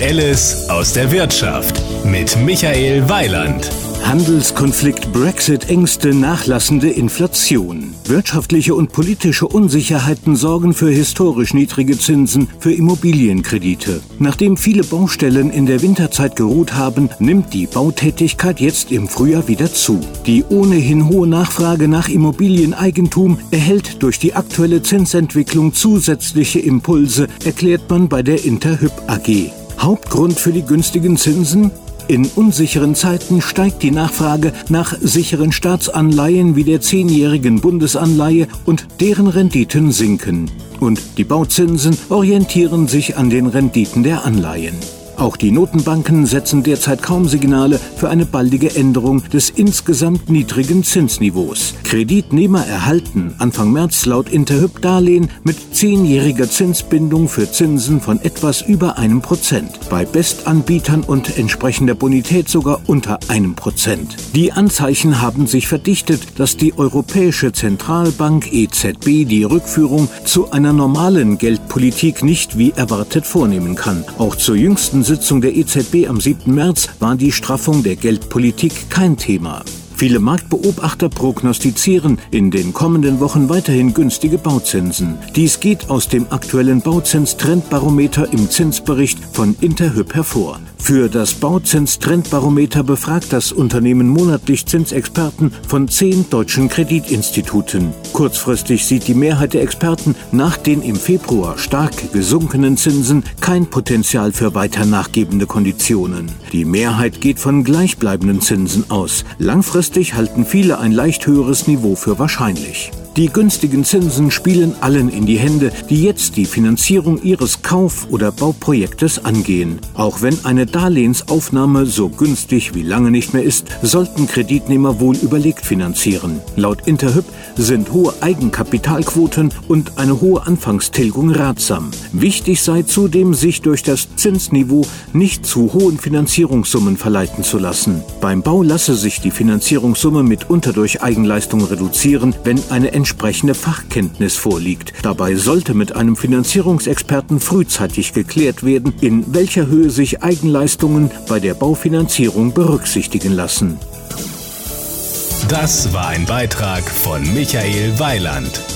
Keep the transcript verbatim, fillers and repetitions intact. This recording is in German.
Aktuelles aus der Wirtschaft mit Michael Weiland. Handelskonflikt, Brexit, Ängste, nachlassende Inflation. Wirtschaftliche und politische Unsicherheiten sorgen für historisch niedrige Zinsen für Immobilienkredite. Nachdem viele Baustellen in der Winterzeit geruht haben, nimmt die Bautätigkeit jetzt im Frühjahr wieder zu. Die ohnehin hohe Nachfrage nach Immobilieneigentum erhält durch die aktuelle Zinsentwicklung zusätzliche Impulse, erklärt man bei der Interhyp A G. Hauptgrund für die günstigen Zinsen? In unsicheren Zeiten steigt die Nachfrage nach sicheren Staatsanleihen wie der zehnjährigen Bundesanleihe und deren Renditen sinken. Und die Bauzinsen orientieren sich an den Renditen der Anleihen. Auch die Notenbanken setzen derzeit kaum Signale für eine baldige Änderung des insgesamt niedrigen Zinsniveaus. Kreditnehmer erhalten Anfang März laut Interhyp Darlehen mit zehnjähriger Zinsbindung für Zinsen von etwas über einem Prozent. Bei Bestanbietern und entsprechender Bonität sogar unter einem Prozent. Die Anzeichen haben sich verdichtet, dass die Europäische Zentralbank E Z B die Rückführung zu einer normalen Geldpolitik nicht wie erwartet vornehmen kann. Auch zur jüngsten Sitzung der E Z B am siebten März war die Straffung der Geldpolitik kein Thema. Viele Marktbeobachter prognostizieren in den kommenden Wochen weiterhin günstige Bauzinsen. Dies geht aus dem aktuellen Bauzinstrendbarometer im Zinsbericht von Interhyp hervor. Für das Bauzinstrendbarometer befragt das Unternehmen monatlich Zinsexperten von zehn deutschen Kreditinstituten. Kurzfristig sieht die Mehrheit der Experten nach den im Februar stark gesunkenen Zinsen kein Potenzial für weiter nachgebende Konditionen. Die Mehrheit geht von gleichbleibenden Zinsen aus. Langfristig halten viele ein leicht höheres Niveau für wahrscheinlich. Die günstigen Zinsen spielen allen in die Hände, die jetzt die Finanzierung ihres Kauf- oder Bauprojektes angehen. Auch wenn eine Darlehensaufnahme so günstig wie lange nicht mehr ist, sollten Kreditnehmer wohl überlegt finanzieren. Laut Interhyp sind hohe Eigenkapitalquoten und eine hohe Anfangstilgung ratsam. Wichtig sei zudem, sich durch das Zinsniveau nicht zu hohen Finanzierungssummen verleiten zu lassen. Beim Bau lasse sich die Finanzierungssumme mitunter durch Eigenleistung reduzieren, wenn eine entsprechende Fachkenntnis vorliegt. Dabei sollte mit einem Finanzierungsexperten frühzeitig geklärt werden, in welcher Höhe sich Eigenleistungen bei der Baufinanzierung berücksichtigen lassen. Das war ein Beitrag von Michael Weiland.